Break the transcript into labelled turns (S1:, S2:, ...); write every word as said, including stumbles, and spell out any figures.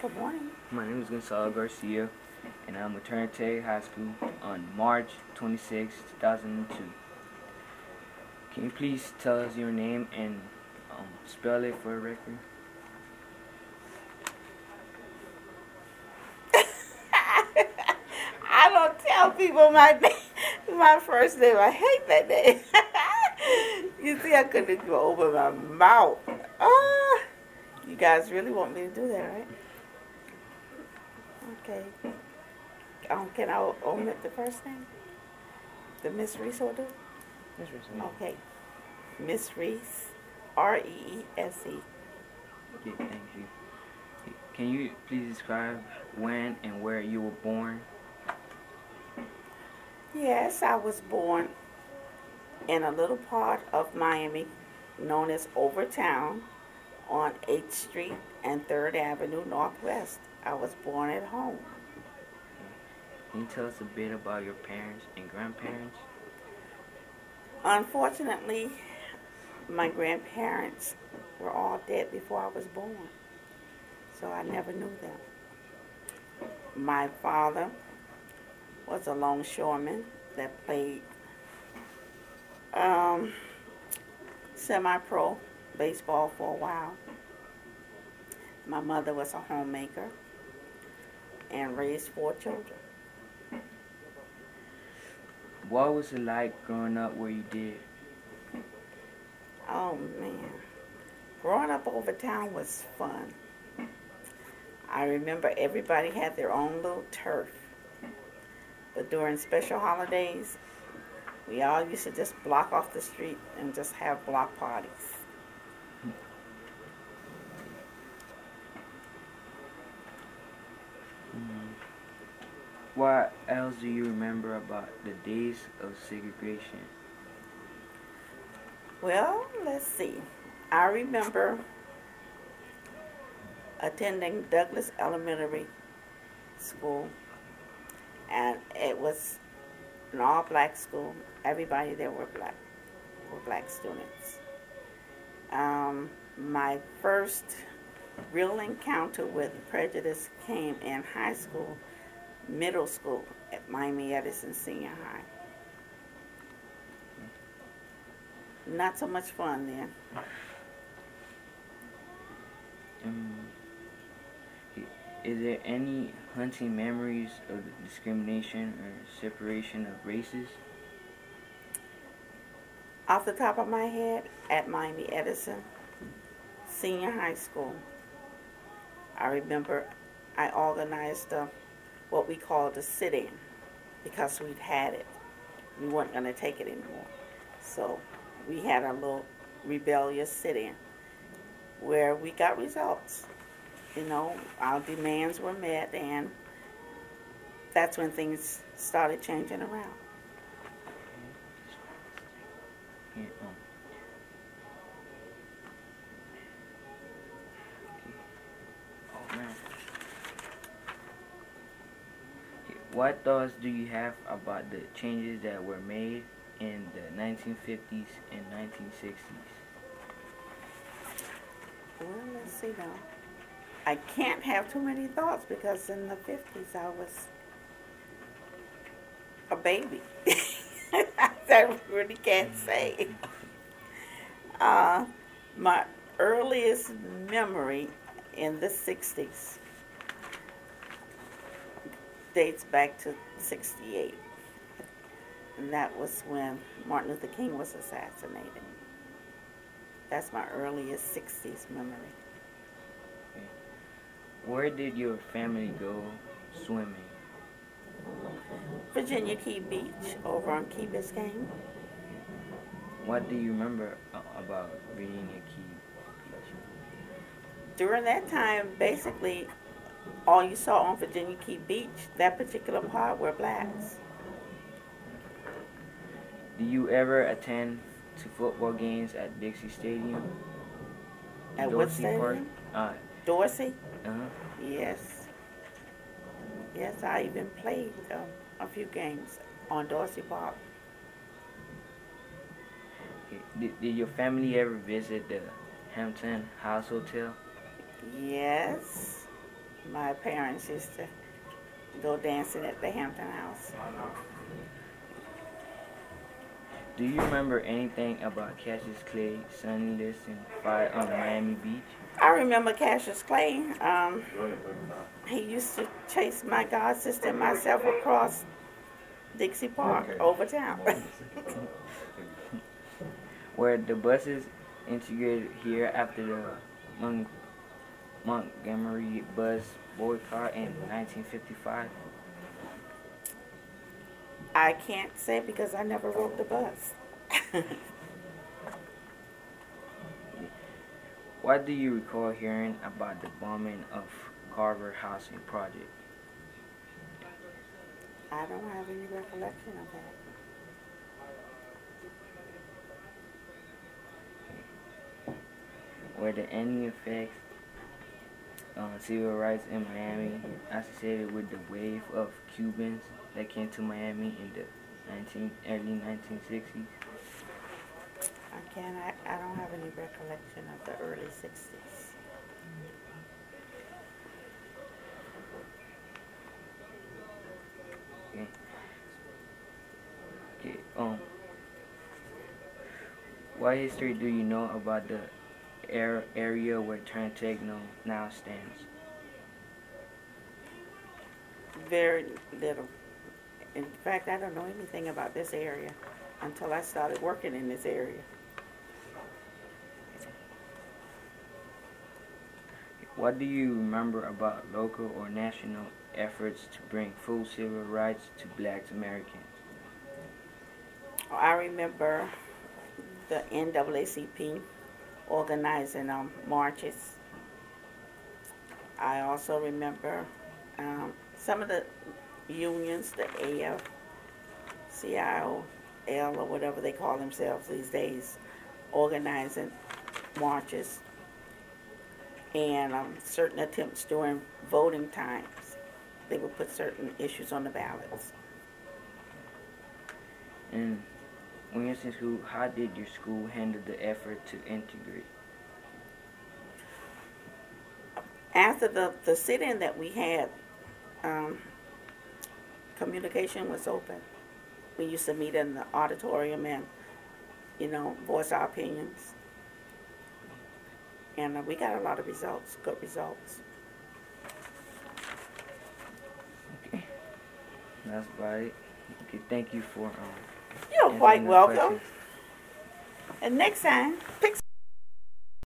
S1: Good morning.
S2: My name is Gonzalo Garcia, and I'm at Trinity High School on March twenty-sixth, two thousand two. Can you please tell us your name and um, spell it for the record?
S1: I don't tell people my name, my first name. I hate that name. You see, I couldn't even open my mouth. Ah, you guys really want me to do that, right? Okay. Um, can I omit the first name? The Miss Reese will do?
S2: Yes, sir.
S1: Okay. Miss Reese, R E E S E.
S2: Okay, thank you. Can you please describe when and where you were born?
S1: Yes, I was born in a little part of Miami known as Overtown on eighth Street and third Avenue Northwest. I was born at home.
S2: Can you tell us a bit about your parents and grandparents?
S1: Unfortunately, my grandparents were all dead before I was born, so I never knew them. My father was a longshoreman that played um, semi-pro baseball for a while. My mother was a homemaker and raised four children.
S2: What was it like growing up where you did?
S1: Oh man, growing up over town was fun. I remember everybody had their own little turf. But during special holidays, we all used to just block off the street and just have block parties.
S2: Mm. What else do you remember about the days of segregation?
S1: Well, let's see. I remember attending Douglas Elementary School, and it was an all-black school. Everybody there were black, were black students. Um, my first real encounter with prejudice came in high school, middle school at Miami Edison Senior High. Not so much fun then.
S2: Um, is there any hunting memories of the discrimination or separation of races?
S1: Off the top of my head, at Miami Edison Senior High School, I remember I organized a, what we called a sit-in because we'd had it. We weren't going to take it anymore. So we had a little rebellious sit-in where we got results. You know, our demands were met, and that's when things started changing around.
S2: Yeah, um, oh man. Okay, what thoughts do you have about the changes that were made in the nineteen fifties and nineteen sixties?
S1: Well, let's see now. I can't have too many thoughts because in the fifties I was a baby. I really can't say. Uh, my earliest memory in the sixties dates back to sixty-eight. And that was when Martin Luther King was assassinated. That's my earliest sixties memory.
S2: Okay. Where did your family go swimming?
S1: Virginia Key Beach over on Key Biscayne.
S2: What do you remember uh, about Virginia Key Beach?
S1: During that time, basically, all you saw on Virginia Key Beach, that particular part, were blacks.
S2: Do you ever attend to football games at Dixie Stadium?
S1: At what stadium?
S2: Park?
S1: Dorsey?
S2: Uh, uh-huh.
S1: Yes. Yes, I even played um, a few games on Dorsey Park.
S2: Okay. Did, did your family ever visit the Hampton House Hotel?
S1: Yes. My my parents used to go dancing at the Hampton House.
S2: Do you remember anything about Cassius Clay, Sonny Liston fight on Miami Beach?
S1: I remember Cassius Clay. Um, he used to chase my god sister and myself across Dixie Park over town.
S2: Were the buses integrated here after the Mon- Montgomery bus boycott in nineteen fifty-five?
S1: I can't say because I never rode the bus.
S2: What do you recall hearing about the bombing of Carver Housing Project?
S1: I don't have any recollection of that.
S2: Were there any effects on civil rights in Miami associated with the wave of Cubans that came to Miami in the nineteen, early nineteen sixties?
S1: I can't, I, I don't have any recollection of the early sixties.
S2: Okay. Okay, um, what history do you know about the air, area where Trentagno now stands?
S1: Very little. In fact, I don't know anything about this area until I started working in this area.
S2: What do you remember about local or national efforts to bring full civil rights to Black Americans?
S1: I remember the N double A C P organizing um, marches. I also remember um, some of the unions, the A F C I O L or whatever they call themselves these days, organizing marches and um, certain attempts during voting times. They would put certain issues on the ballots.
S2: And when you was in school, how did your school handle the effort to integrate?
S1: After the, the sit-in that we had, um, communication was open. We used to meet in the auditorium and, you know, voice our opinions. And uh, we got a lot of results, good results.
S2: Okay, that's about it. Okay, thank you for um.
S1: You're quite
S2: answering the
S1: welcome.
S2: questions.
S1: And next time, pick